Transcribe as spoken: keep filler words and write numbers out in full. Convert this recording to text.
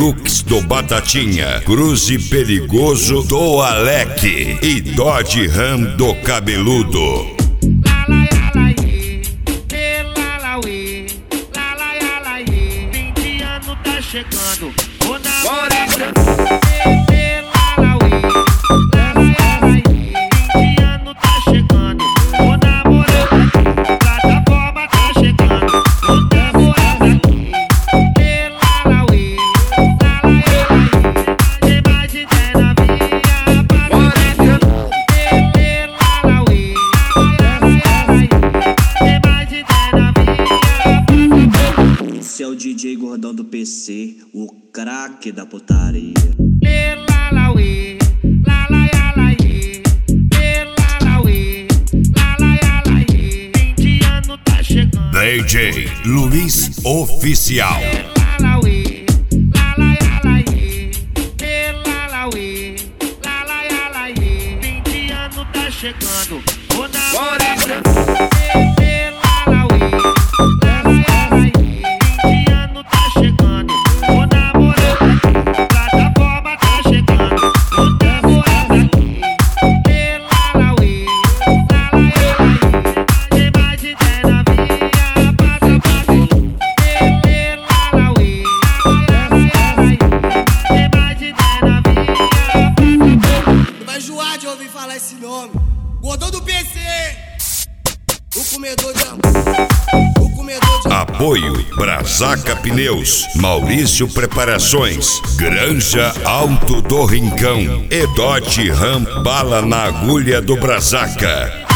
Hilux do Batatinha, Cruze Perigoso do Alec e Dodge Ram do Cabeludo. vinte anos tá chegando, vou namorar. Esse é o D J Gordão do P C, o craque da putaria. D J Luiz Oficial. vinte anos tá chegando, vou namorar. De ouvir falar esse nome, Gordão do P C, o comedor de amor, o comedor de amor. Apoio Brasaca Pneus, Maurício Preparações, Granja Alto do Rincão e Dodge Ram Bala na Agulha do Brasaca.